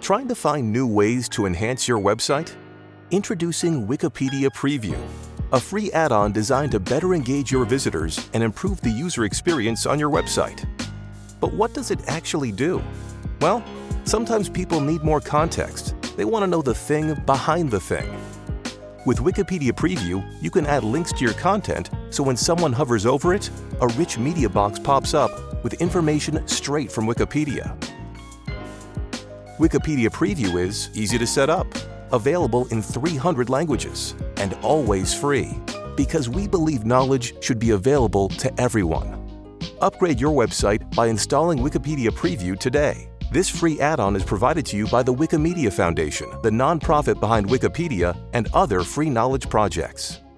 Trying to find new ways to enhance your website? Introducing Wikipedia Preview, a free add-on designed to better engage your visitors and improve the user experience on your website. But what does it actually do? Well, sometimes people need more context. They want to know the thing behind the thing. With Wikipedia Preview, you can add links to your content so when someone hovers over it, a rich media box pops up with information straight from Wikipedia. Wikipedia Preview is easy to set up, available in 300 languages, and always free, because we believe knowledge should be available to everyone. Upgrade your website by installing Wikipedia Preview today. This free add-on is provided to you by the Wikimedia Foundation, the nonprofit behind Wikipedia and other free knowledge projects.